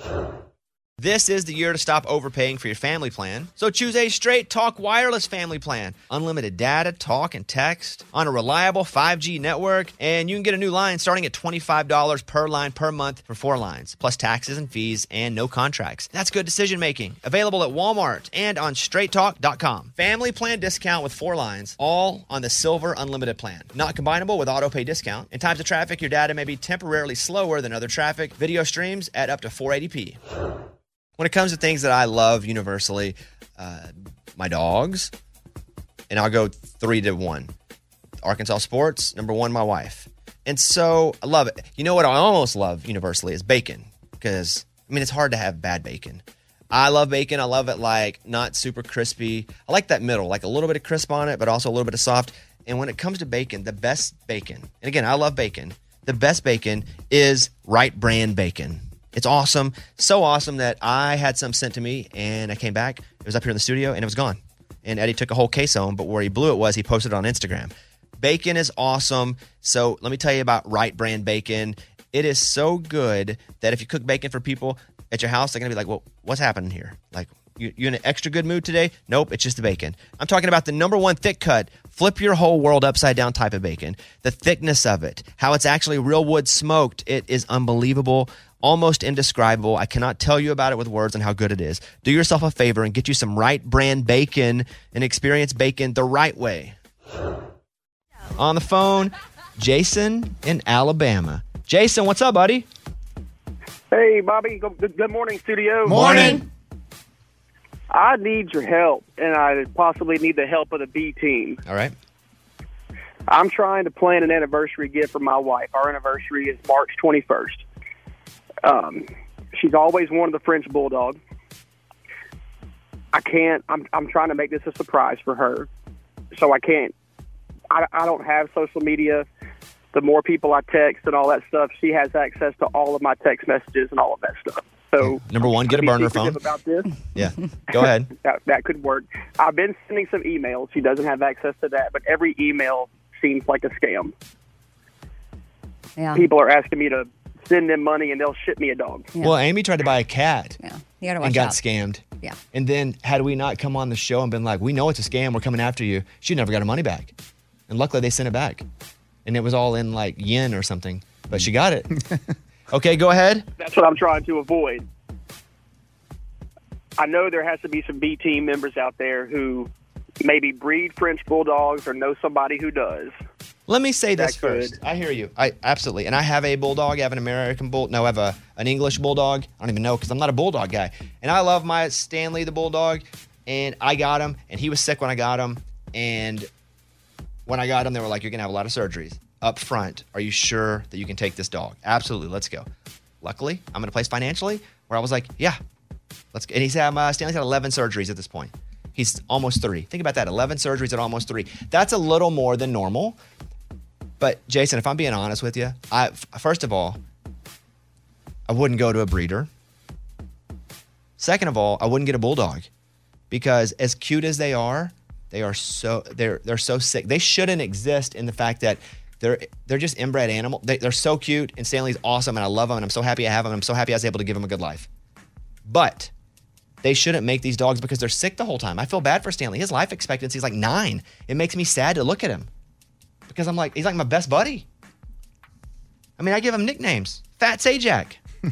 This is the year to stop overpaying for your family plan. So choose a Straight Talk Wireless family plan. Unlimited data, talk, and text on a reliable five G network. And you can get a new line starting at twenty-five dollars per line per month for four lines, plus taxes and fees and no contracts. That's good decision making. Available at Walmart and on straight talk dot com. Family plan discount with four lines, all on the Silver Unlimited plan. Not combinable with auto pay discount. In times of traffic, your data may be temporarily slower than other traffic. Video streams at up to four eighty p. When it comes to things that I love universally, uh, my dogs, and I'll go three to one. Arkansas sports, number one, my wife. And so I love it. You know what I almost love universally is bacon, because, I mean, it's hard to have bad bacon. I love bacon. I love it like not super crispy. I like that middle, like a little bit of crisp on it, but also a little bit of soft. And when it comes to bacon, the best bacon, and again, I love bacon, the best bacon is Right Brand bacon. It's awesome. So awesome that I had some sent to me and I came back. It was up here in the studio and it was gone. And Eddie took a whole case home, but where he blew it was he posted it on Instagram. Bacon is awesome. So let me tell you about Right Brand bacon. It is so good that if you cook bacon for people at your house, they're going to be like, well, what's happening here? Like, you, you in an extra good mood today? Nope, it's just the bacon. I'm talking about the number one thick cut, flip your whole world upside down type of bacon. The thickness of it, how it's actually real wood smoked. It is unbelievable. Almost indescribable. I cannot tell you about it with words and how good it is. Do yourself a favor and get you some Right Brand bacon and experience bacon the right way. On the phone, Jason in Alabama. Jason, what's up, buddy? Hey, Bobby. Good, good morning, studio. Morning. I need your help, and I possibly need the help of the B team. All right. I'm trying to plan an anniversary gift for my wife. Our anniversary is March twenty-first. Um, she's always wanted the French Bulldog. I can't. I'm. I'm trying to make this a surprise for her, so I can't. I, I don't have social media. The more people I text and all that stuff, she has access to all of my text messages and all of that stuff. So Number one, get a I'd be burner secretive phone. About this. Yeah. Go ahead. that, that could work. I've been sending some emails. She doesn't have access to that, but every email seems like a scam. Yeah. People are asking me to send them money and they'll ship me a dog. Well, Amy tried to buy a cat Yeah. You gotta watch and got out. scammed. Yeah. And then had we not come on the show and been like, we know it's a scam, we're coming after you, she never got her money back. And luckily they sent it back. And it was all in like yen or something, but she got it. Okay, go ahead. That's what I'm trying to avoid. I know there has to be some B team members out there who maybe breed French Bulldogs or know somebody who does. Let me say this That could. first. I hear you. I absolutely. And I have a bulldog. I have an American bull. No, I have a an English bulldog. I don't even know because I'm not a bulldog guy. And I love my Stanley the bulldog. And I got him. And he was sick when I got him. And when I got him, they were like, "You're gonna have a lot of surgeries up front. Are you sure that you can take this dog?" Absolutely. Let's go. Luckily, I'm in a place financially where I was like, "Yeah, let's." Go. And he's had uh, Stanley's had eleven surgeries at this point. He's almost three. Think about that. eleven surgeries at almost three. That's a little more than normal. But Jason, if I'm being honest with you, I first of all, I wouldn't go to a breeder. Second of all, I wouldn't get a bulldog because as cute as they are, they are so they're they're so sick. They shouldn't exist in the fact that they're they're just inbred animal. They, they're so cute, and Stanley's awesome, and I love him, and I'm so happy I have him. I'm so happy I was able to give him a good life. But they shouldn't make these dogs because they're sick the whole time. I feel bad for Stanley. His life expectancy is like nine. It makes me sad to look at him. Because I'm like, he's like my best buddy. I mean, I give him nicknames. Fat Sajak.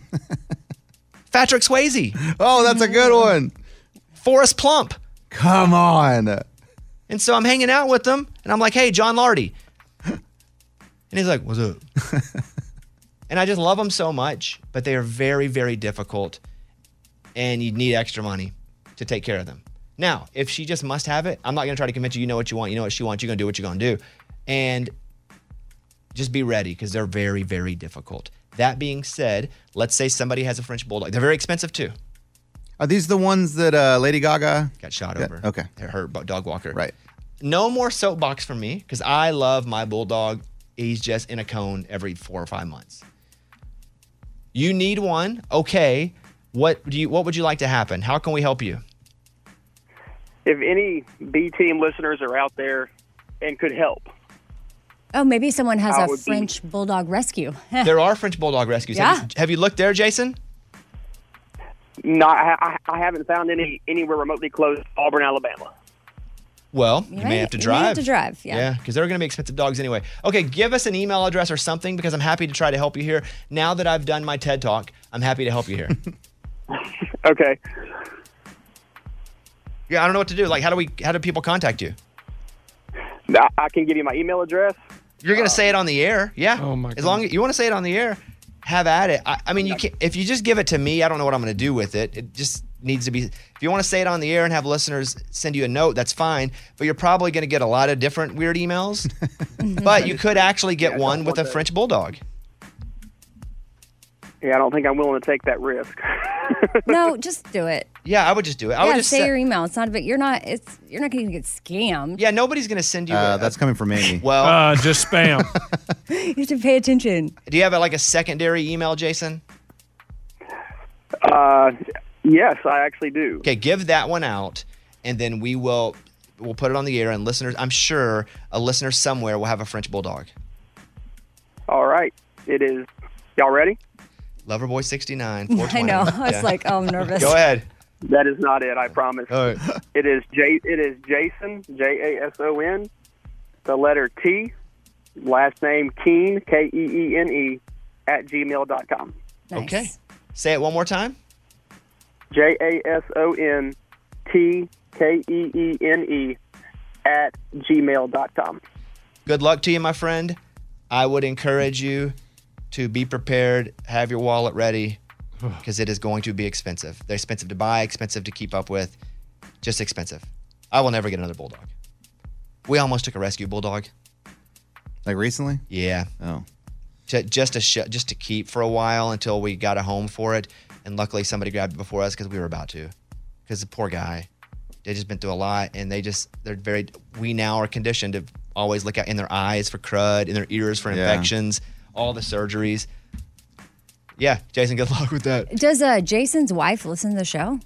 Patrick Swayze. Oh, that's a good one. Forrest Plump. Come on. And so I'm hanging out with him, and I'm like, hey, John Lardy. And he's like, what's up? And I just love them so much, but they are very, very difficult, and you need extra money to take care of them. Now, if she just must have it, I'm not going to try to convince you, you know what you want, you know what she wants, you're going to do what you're going to do. And just be ready because they're very, very difficult. That being said, let's say somebody has a French Bulldog. They're very expensive too. Are these the ones that uh, Lady Gaga got shot Yeah, over? okay. They're her dog walker. Right. No more soapbox for me because I love my Bulldog. He's just in a cone every four or five months. You need one. Okay. What do you? What would you like to happen? How can we help you? If any B team listeners are out there and could help, Oh, maybe someone has I a would be- French Bulldog rescue. There are French Bulldog rescues. Have, Yeah. you, have you looked there, Jason? no, I, I, I haven't found any anywhere remotely close to Auburn, Alabama. Well, you Right. may have to You may drive. have to drive, yeah. Yeah, because they're going to be expensive dogs anyway. Okay, give us an email address or something because I'm happy to try to help you here. Now that I've done my TED Talk, I'm happy to help you here. Okay. Yeah, I don't know what to do. Like, how do we? How do people contact you? I, I can give you my email address. You're going to say it on the air. Yeah. Oh my As long as you want to say it on the air, have at it. I, I mean, you can if you just give it to me, I don't know what I'm going to do with it. It just needs to be. If you want to say it on the air and have listeners send you a note, that's fine. But you're probably going to get a lot of different weird emails. But you could actually get Yeah, I one don't with a want that. French Bulldog. Yeah, I don't think I'm willing to take that risk. No, just do it. Yeah, I would just do it. I yeah, would just say se- your email. It's not a bit. You're not. It's you're not going to get scammed. Yeah, nobody's going to send you. Uh, a, that's coming from Amy. well, Uh, just spam. You have to pay attention. do you have a, like a secondary email, Jason? uh, yes, I actually do. Okay, give that one out, and then we will we'll put it on the air. And listeners, I'm sure a listener somewhere will have a French Bulldog. All right. It is. Y'all ready? Loverboy sixty-nine. I four twenty. know. I was Yeah. like, oh, I'm nervous. Go ahead. That is not it. I promise. All right. It is J. It is Jason. J A S O N. The letter T. Last name Keen. K E E N E. At gmail dot com. Nice. Okay. Say it one more time. J A S O N T K E E N E at gmail dot com. Good luck to you, my friend. I would encourage you to be prepared, have your wallet ready, because it is going to be expensive. They're expensive to buy, expensive to keep up with, Just expensive. I will never get another bulldog. We almost took a rescue bulldog. Like recently? Yeah. Oh. To, just to sh- just to keep for a while until we got a home for it, and luckily somebody grabbed it before us because we were about to. Because the poor guy, they just been through a lot, and they just they're very. We now are conditioned to always look out in their eyes for crud, in their ears for Yeah. infections, all the surgeries. Yeah, Jason, good luck with that. Does uh, Jason's wife listen to the show?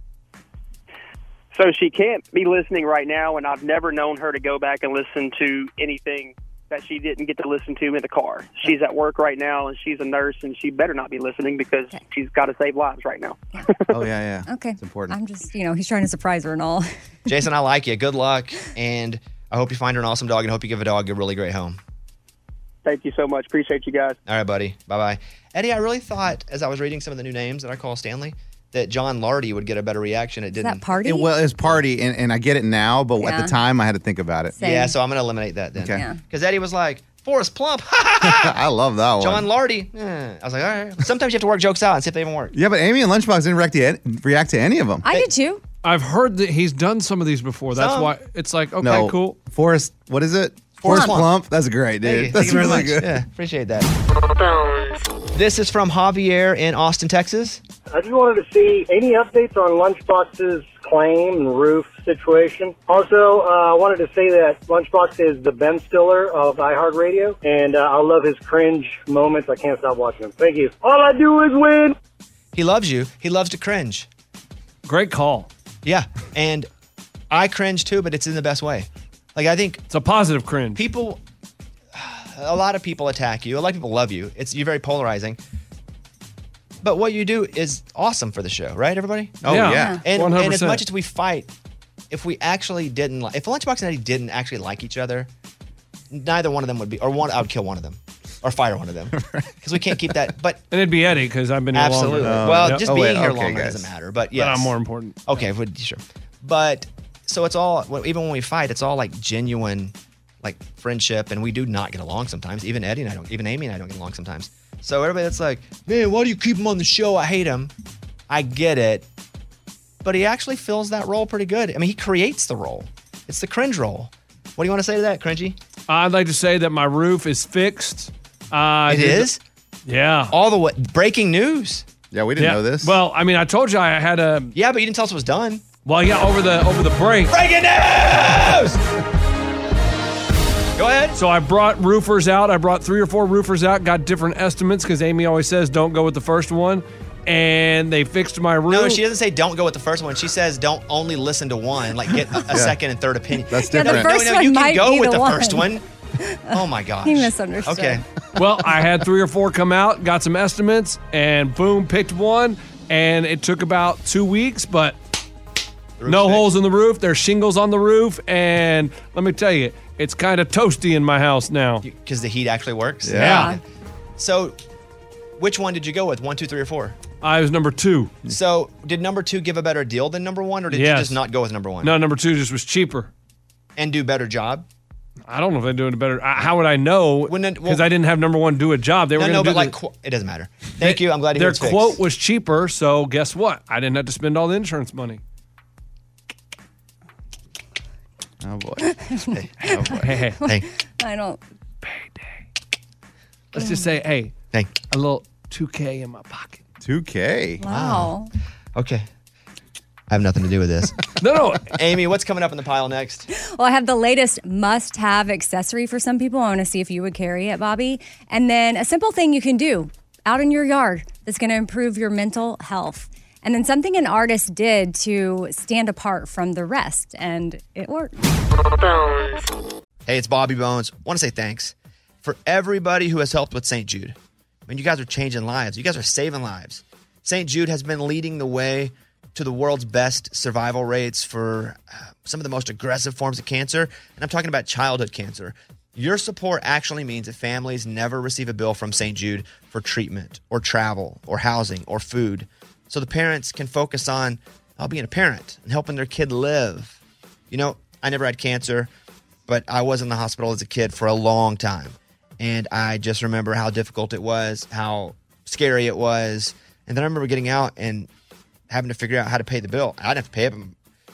So she can't be listening right now, and I've never known her to go back and listen to anything that she didn't get to listen to in the car. She's at work right now, and she's a nurse, and she better not be listening because she's got to save lives right now. Oh, yeah, yeah. Okay. It's important. I'm just, you know, he's trying to surprise her and all. Jason, I like you. Good luck, and I hope you find her an awesome dog, and hope you give a dog a really great home. Thank you so much. Appreciate you guys. All right, buddy. Bye-bye. Eddie, I really thought, as I was reading some of the new names that I call Stanley, that John Lardy would get a better reaction. It didn't. that Party? It, well, it's Party, and, and I get it now, but Yeah. at the time, I had to think about it. Same. Yeah, so I'm going to eliminate that then. Okay. Yeah. Because Eddie was like, Forrest Plump. I love that one. John Lardy. Eh. I was like, all right. Sometimes you have to work jokes out and see if they even work. Yeah, but Amy and Lunchbox didn't react to, react to any of them. I did too. I've heard that he's done some of these before. That's Some. why it's like, okay, no, cool. Forrest, what is it? Forrest Forrest Plump. Plump. That's great, dude. Thank you. That's Thank you very really much. good. Yeah, appreciate that. This is from Javier in Austin, Texas. I just wanted to see any updates on Lunchbox's claim and roof situation. Also, uh, I wanted to say that Lunchbox is the Ben Stiller of iHeartRadio, and uh, I love his cringe moments. I can't stop watching him. Thank you. All I do is win. He loves you. He loves to cringe. Great call. Yeah, and I cringe too, but it's in the best way. Like, I think It's a positive cringe. people, a lot of people attack you. A lot of people love you. It's you're very polarizing. But what you do is awesome for the show, right, everybody? Oh, Yeah. yeah. And, one hundred and as percent. much as we fight, if we actually didn't, like, if Lunchbox and Eddie didn't actually like each other, neither one of them would be, or one, I would kill one of them, or fire one of them, because we can't keep that. But And it'd be Eddie because I've been here absolutely, longer. Oh, well, Yep. just Oh, being wait, here okay, longer guys. doesn't matter. But But yes, I'm more important. Okay, would- sure. But so it's all, well, even when we fight, it's all like genuine, like friendship, and we do not get along sometimes. Even Eddie and I don't, even Amy and I don't get along sometimes. So everybody that's like, man, why do you keep him on the show? I hate him. I get it. But he actually fills that role pretty good. I mean, he creates the role. It's the cringe role. What do you want to say to that, Cringy? I'd like to say that my roof is fixed. Uh, It is? Yeah. All the way. Breaking news. Yeah, we didn't Yeah. know this. Well, I mean, I told you I had a. Yeah, but you didn't tell us it was done. Well, yeah, over the over the break. Breaking news! Go ahead. So I brought roofers out. I brought three or four roofers out. Got different estimates because Amy always says don't go with the first one, and they fixed my roof. No, she doesn't say don't go with the first one. She says don't only listen to one. Like get a, a Yeah. second and third opinion. That's Yeah, the different. first no, no, one you can might go be with the the one. first one. Oh my gosh. He misunderstood. Okay. Well, I had three or four come out, got some estimates, and boom, picked one. And it took about two weeks, but no fixed. holes in the roof. There's shingles on the roof, and let me tell you, it's kind of toasty in my house now. Because the heat actually works. Yeah. So, which one did you go with? One, two, three, or four? I was number two. So, did number two give a better deal than number one, or did Yes. you just not go with number one? No, number two just was cheaper. And do better job? I don't know if they're doing it better. I- How would I know? When it- Because well- I didn't have number one do a job. They were No, going no, to do but like, the- qu- it doesn't matter. Thank you. I'm glad to hear Their it's fixed. quote was cheaper, so guess what? I didn't have to spend all the insurance money. Oh, boy. Hey, Oh, boy. Hey, hey, hey, I don't. let's just say, hey, hey. a little two K in my pocket. two K. Wow. Okay. I have nothing to do with this. No, no. Amy, what's coming up in the pile next? Well, I have the latest must-have accessory for some people. I want to see if you would carry it, Bobby. And then a simple thing you can do out in your yard that's going to improve your mental health. And then something an artist did to stand apart from the rest, and it worked. Hey, it's Bobby Bones. Want to say thanks for everybody who has helped with Saint Jude. I mean, you guys are changing lives. You guys are saving lives. Saint Jude has been leading the way to the world's best survival rates for uh, some of the most aggressive forms of cancer. And I'm talking about childhood cancer. Your support actually means that families never receive a bill from Saint Jude for treatment or travel or housing or food. So the parents can focus on uh, being a parent and helping their kid live. You know, I never had cancer, but I was in the hospital as a kid for a long time. And I just remember how difficult it was, how scary it was. And then I remember getting out and having to figure out how to pay the bill. I didn't have to pay it, but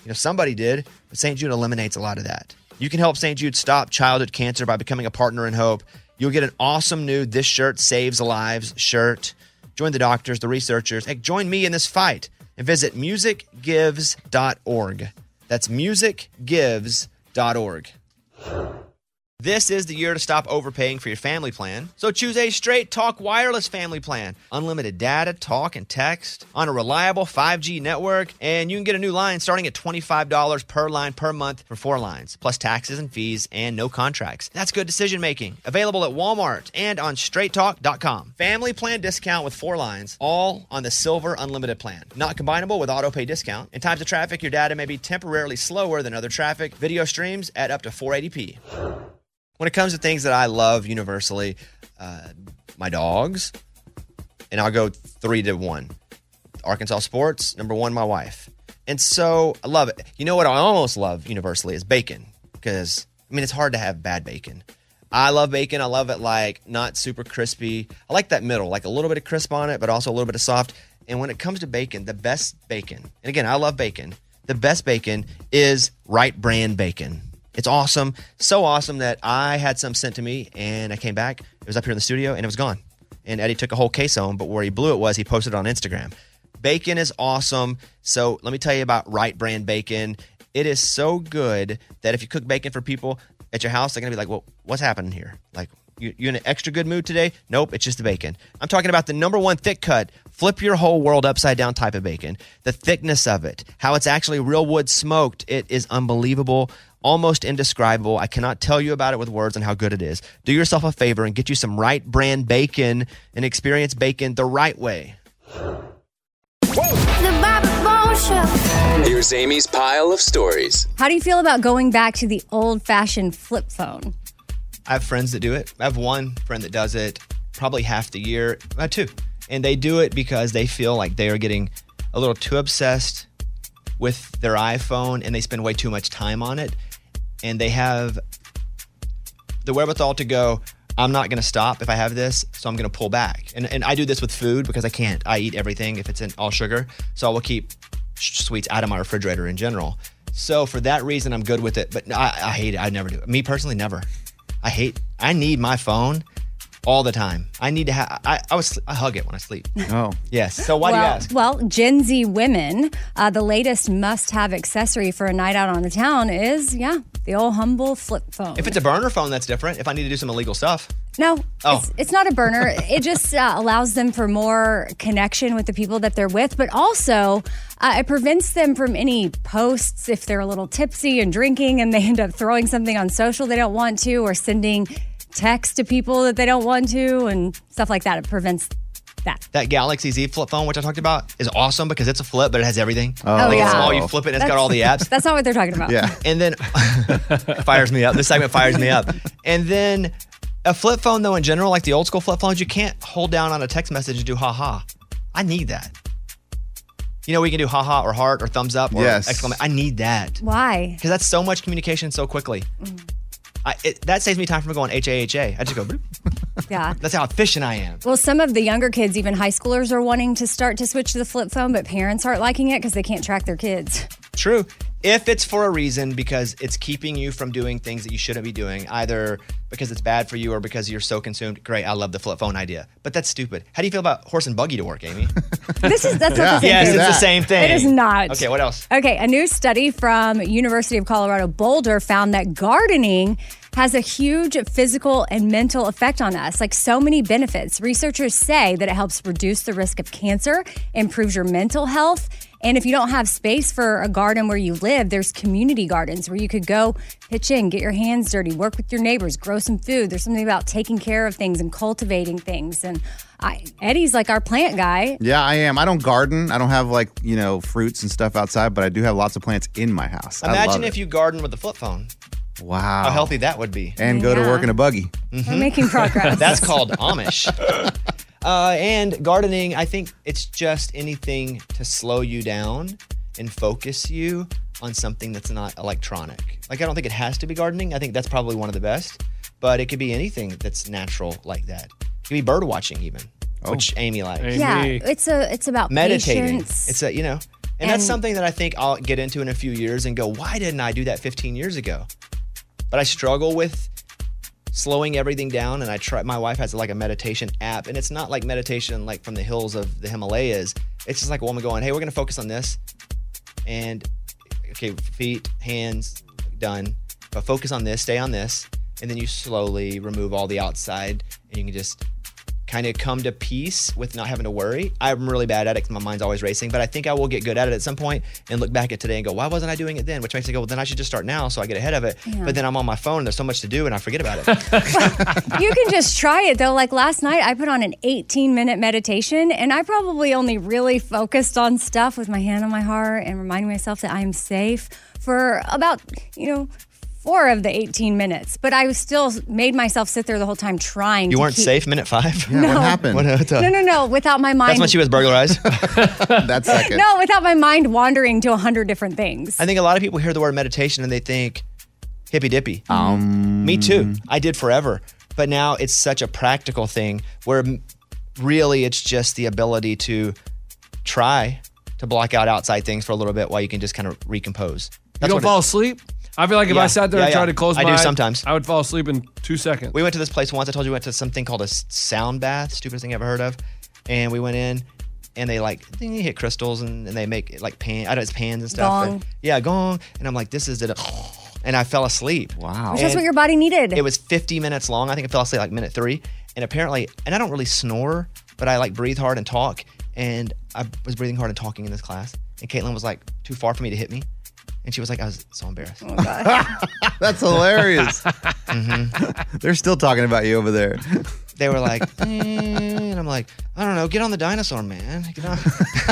You know, somebody did, but Saint Jude eliminates a lot of that. You can help Saint Jude stop childhood cancer by becoming a partner in hope. You'll get an awesome new This Shirt Saves Lives shirt. Join the doctors, the researchers. Hey, join me in this fight and visit music gives dot org. That's music gives dot org. This is the year to stop overpaying for your family plan. So choose a Straight Talk Wireless family plan. Unlimited data, talk, and text on a reliable five G network. And you can get a new line starting at twenty-five dollars per line per month for four lines, plus taxes and fees and no contracts. That's good decision making. Available at Walmart and on straight talk dot com. Family plan discount with four lines, all on the Silver Unlimited plan. Not combinable with auto pay discount. In times of traffic, your data may be temporarily slower than other traffic. Video streams at up to four eighty p. When it comes to things that I love universally, uh, my dogs, and I'll go three to one. Arkansas sports, number one, my wife. And so I love it. You know what I almost love universally is bacon, because, I mean, it's hard to have bad bacon. I love bacon. I love it like not super crispy. I like that middle, like a little bit of crisp on it, but also a little bit of soft. And when it comes to bacon, the best bacon, and again, I love bacon, the best bacon is Right Brand bacon. It's awesome. So awesome that I had some sent to me and I came back. It was up here in the studio and it was gone. And Eddie took a whole case home, but where he blew it was he posted it on Instagram. Bacon is awesome. So let me tell you about Right Brand bacon. It is so good that if you cook bacon for people at your house, they're going to be like, well, what's happening here? Like, you, you in an extra good mood today? Nope, it's just the bacon. I'm talking about the number one thick cut, flip your whole world upside down type of bacon. The thickness of it, how it's actually real wood smoked. It is unbelievable. Almost indescribable. I cannot tell you about it with words and how good it is. Do yourself a favor and get you some Right Brand bacon and experience bacon the right way. Here's Amy's pile of stories. How do you feel about going back to the old-fashioned flip phone? I have friends that do it. I have one friend that does it probably half the year. I have two. And they do it because they feel like they are getting a little too obsessed with their iPhone and they spend way too much time on it. And they have the wherewithal to go, I'm not going to stop if I have this, so I'm going to pull back. And and I do this with food because I can't. I eat everything if it's in all sugar. So I will keep sweets out of my refrigerator in general. So for that reason, I'm good with it. But I, I hate it. I never do it. Me personally, never. I hate, I need my phone all the time. I need to have, I, I, was, I hug it when I sleep. Oh. Yes. So why well, do you ask? Well, Gen Z women, uh, the latest must-have accessory for a night out on the town is, yeah, the old humble flip phone. If it's a burner phone, that's different. If I need to do some illegal stuff. No, oh. it's, it's not a burner. It just uh, allows them for more connection with the people that they're with, but also uh, it prevents them from any posts if they're a little tipsy and drinking and they end up throwing something on social they don't want to or sending text to people that they don't want to and stuff like that. It prevents that. That Galaxy Z flip phone, which I talked about, is awesome because it's a flip, but it has everything. Oh, like yeah. It's small, you flip it and it's That's- got all the apps. That's not what they're talking about. Yeah. And then, fires me up. This segment fires me up. And then a flip phone, though, in general, like the old school flip phones, you can't hold down on a text message and do ha-ha. I need that. You know, we can do ha-ha or heart or thumbs up or Yes. exclamation. I need that. Why? Because that's so much communication so quickly. Mm. I, it, that saves me time from going H A H A. I just go, bloop. Yeah. That's how efficient I am. Well, some of the younger kids, even high schoolers, are wanting to start to switch to the flip phone, but parents aren't liking it because they can't track their kids. True. If it's for a reason, because it's keeping you from doing things that you shouldn't be doing, either because it's bad for you or because you're so consumed, great, I love the flip phone idea. But that's stupid. How do you feel about horse and buggy to work, Amy? This is that's not the same Yes, thing. it's the same thing. It is not. Okay, what else? Okay, a new study from University of Colorado Boulder found that gardening has a huge physical and mental effect on us, like so many benefits. Researchers say that it helps reduce the risk of cancer, improves your mental health, and if you don't have space for a garden where you live, there's community gardens where you could go pitch in, get your hands dirty, work with your neighbors, grow some food. There's something about taking care of things and cultivating things. And I, Eddie's like our plant guy. Yeah, I am. I don't garden. I don't have like, you know, fruits and stuff outside, but I do have lots of plants in my house. I Imagine love if it. you garden with a flip phone. Wow. How healthy that would be. And go to Yeah. work in a buggy. We're making progress. That's called Amish. Uh, and gardening, I think it's just anything to slow you down and focus you on something that's not electronic. Like, I don't think it has to be gardening. I think that's probably one of the best. But it could be anything that's natural like that. It could be bird watching even, Oh. which Amy likes. Amy. Yeah, it's a it's about Meditating. patience. It's a, you know, And, that's something that I think I'll get into in a few years and go, why didn't I do that fifteen years ago? But I struggle with slowing everything down. And I try, my wife has like a meditation app, and it's not like meditation like from the hills of the Himalayas. It's just like a woman going, hey, we're going to focus on this. And okay, feet, hands, done. But focus on this, stay on this. And then you slowly remove all the outside, and you can just kind of come to peace with not having to worry. I'm really bad at it because my mind's always racing, but I think I will get good at it at some point and look back at today and go, why wasn't I doing it then? Which makes me go, well, then I should just start now so I get ahead of it. Yeah. But then I'm on my phone and there's so much to do and I forget about it. You can just try it though. Like last night, I put on an eighteen minute meditation, and I probably only really focused on stuff with my hand on my heart and reminding myself that I'm safe for about, you know, four of the eighteen minutes. But I was still made myself sit there the whole time trying You to weren't keep- safe minute five? Yeah, No. what happened? What, what, uh, No, no, no. Without my mind. That's when she was burglarized. That second. No, without my mind wandering to a hundred different things. I think a lot of people hear the word meditation and they think hippy dippy. Um, Me too. I did forever. But now it's such a practical thing where m- really it's just the ability to try to block out outside things for a little bit while you can just kind of recompose. You That's don't what fall it- asleep? I feel like if Yeah. I sat there Yeah, and yeah. tried to close I my do eyes, sometimes. I would fall asleep in two seconds. We went to this place once. I told you we went to something called a s- sound bath, stupidest thing I ever heard of. And we went in and they like, they hit crystals and, and they make like pan, I don't know, it's pans and stuff. Gong. And, yeah, gong. And I'm like, this is it. And I fell asleep. Wow. Which is And what your body needed. It was fifty minutes long. I think I fell asleep like minute three. And apparently, and I don't really snore, but I like breathe hard and talk. And I was breathing hard and talking in this class. And Caitlin was like too far for me to hit me. And she was like, I was so embarrassed. Oh, God. That's hilarious. Mm-hmm. They're still talking about you over there. They were like, eh, and I'm like, I don't know, get on the dinosaur, man. Get on.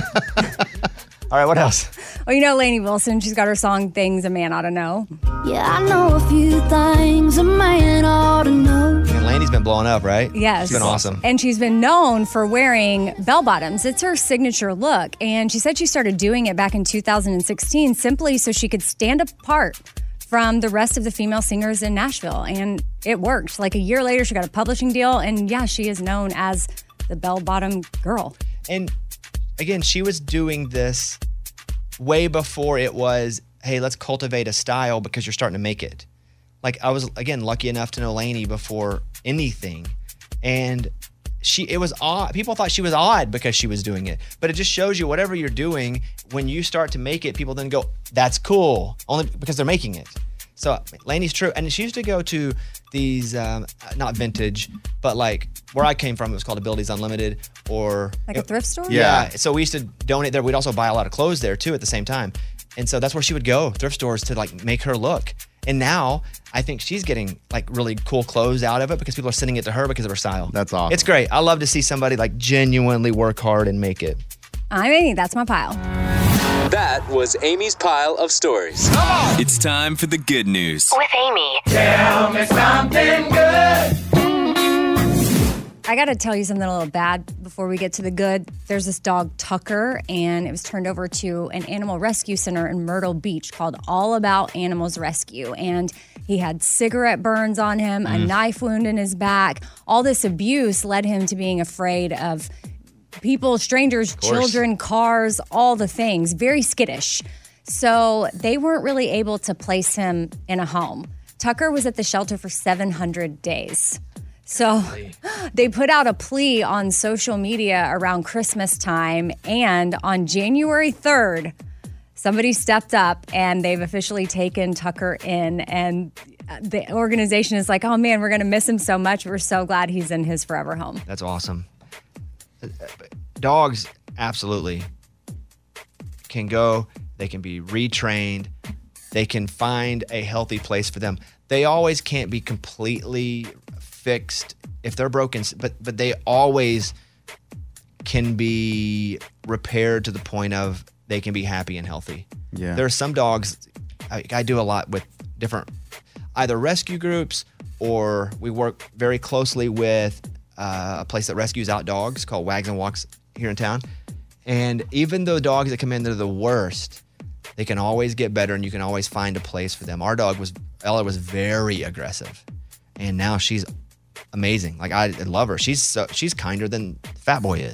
All right, what else? Well, you know Lainey Wilson, she's got her song Things a Man Ought to Know. Yeah, I know a few things a man ought to know. And Laney's been blowing up, right? Yes. It's been awesome. And she's been known for wearing bell bottoms. It's her signature look. And she said she started doing it back in two thousand sixteen simply so she could stand apart from the rest of the female singers in Nashville. And it worked. Like a year later, she got a publishing deal. And yeah, she is known as the bell bottom girl. And again, she was doing this way before it was, hey, let's cultivate a style because you're starting to make it. Like I was, again, lucky enough to know Lainey before anything. And she, it was odd. People thought she was odd because she was doing it. But it just shows you whatever you're doing, when you start to make it, people then go, that's cool, only because they're making it. So Lainey's true. And she used to go to these, um, not vintage, but like where I came from, it was called Abilities Unlimited, or Like a thrift store? yeah. So we used to donate there. We'd also buy a lot of clothes there too at the same time. And so that's where she would go, thrift stores, to like make her look. And now I think she's getting like really cool clothes out of it because people are sending it to her because of her style. That's awesome. It's great. I love to see somebody like genuinely work hard and make it. I mean, that's my pile. That was Amy's pile of stories. It's time for the good news. With Amy. Tell me something good. I got to tell you something a little bad before we get to the good. There's this dog, Tucker, and it was turned over to an animal rescue center in Myrtle Beach called All About Animals Rescue. And he had cigarette burns on him, a Mm. knife wound in his back. All this abuse led him to being afraid of people, strangers, course. children, cars, all the things. Very skittish. So they weren't really able to place him in a home. Tucker was at the shelter for seven hundred days. So they put out a plea on social media around Christmas time, and on January third, somebody stepped up and they've officially taken Tucker in. And the organization is like, oh man, we're going to miss him so much. We're so glad he's in his forever home. That's awesome. Dogs absolutely can go. They can be retrained. They can find a healthy place for them. They always can't be completely fixed if they're broken, but but they always can be repaired to the point of they can be happy and healthy. Yeah. There are some dogs, I, I do a lot with different either rescue groups, or we work very closely with uh, a place that rescues out dogs called Wags and Walks here in town. And even though dogs that come in, they're the worst, they can always get better and you can always find a place for them. Our dog was, Ella was very aggressive, and now she's amazing. Like I love her. She's so, she's kinder than Fat Boy is.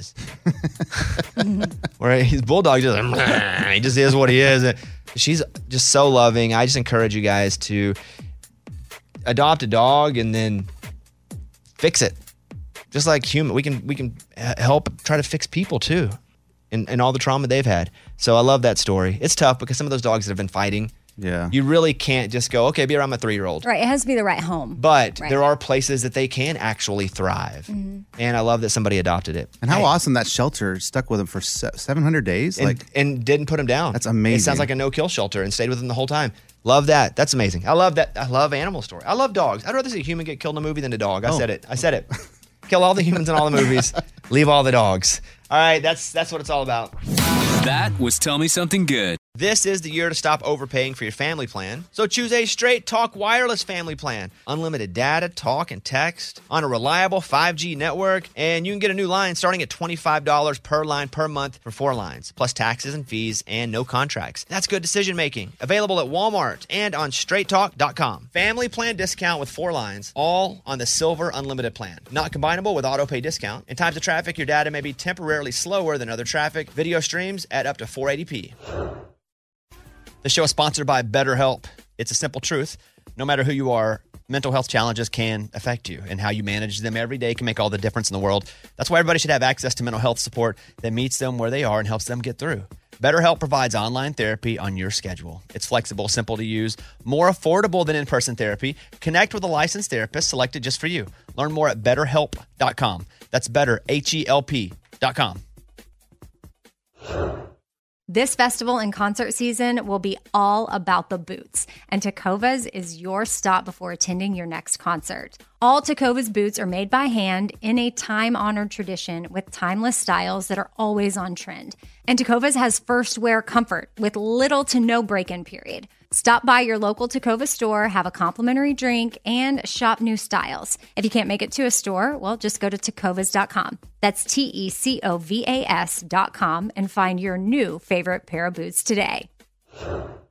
Where his bulldog just, he just is what he is. She's just so loving. I just encourage you guys to adopt a dog and then fix it. Just like human, we can we can help try to fix people too, and, and all the trauma they've had. So I love that story. It's tough because some of those dogs that have been fighting, yeah, you really can't just go, okay, be around my three-year-old. Right, it has to be the right home. But Right. there are places that they can actually thrive. Mm-hmm. And I love that somebody adopted it. And how awesome that shelter stuck with him for se- seven hundred days. And, Like, and didn't put him down. That's amazing. It sounds like a no-kill shelter and stayed with him the whole time. Love that. That's amazing. I love that. I love animal story. I love dogs. I'd rather see a human get killed in a movie than a dog. I Oh. said it. I said it. Kill all the humans in all the movies. Leave all the dogs. All right, that's that's what it's all about. That was Tell Me Something Good. This is the year to stop overpaying for your family plan. So choose a Straight Talk wireless family plan. Unlimited data, talk, and text on a reliable five G network. And you can get a new line starting at twenty-five dollars per line per month for four lines, plus taxes and fees and no contracts. That's good decision making. Available at Walmart and on straight talk dot com. Family plan discount with four lines, all on the Silver Unlimited plan. Not combinable with auto pay discount. In times of traffic, your data may be temporarily slower than other traffic. Video streams at up to four eighty p. The show is sponsored by BetterHelp. It's a simple truth. No matter who you are, mental health challenges can affect you, and how you manage them every day can make all the difference in the world. That's why everybody should have access to mental health support that meets them where they are and helps them get through. BetterHelp provides online therapy on your schedule. It's flexible, simple to use, more affordable than in-person therapy. Connect with a licensed therapist selected just for you. Learn more at better help dot com. That's better, H E L P dot com. This festival and concert season will be all about the boots, and Tecovas is your stop before attending your next concert. All Tecovas boots are made by hand in a time-honored tradition with timeless styles that are always on trend. And Tecovas has first wear comfort with little to no break-in period. Stop by your local Tecova store, have a complimentary drink, and shop new styles. If you can't make it to a store, well, just go to tecovas dot com. That's T E C O V A S dot com and find your new favorite pair of boots today.